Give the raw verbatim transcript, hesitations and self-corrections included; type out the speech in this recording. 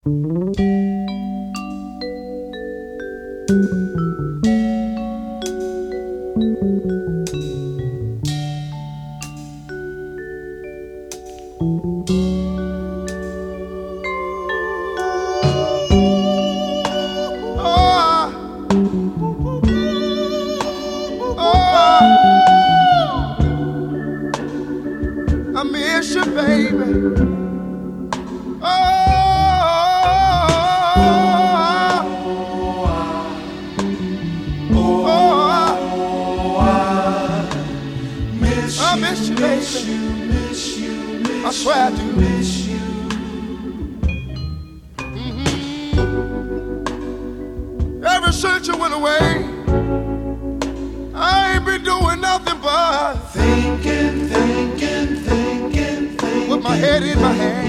I miss you, baby. Oh, oh, oh, I miss you, I miss you, baby. Miss you, miss I swear I do. Miss you. Mm-hmm. Ever since you went away, I ain't been doing nothing but thinking, thinking, thinking, thinking. with my head in my hand.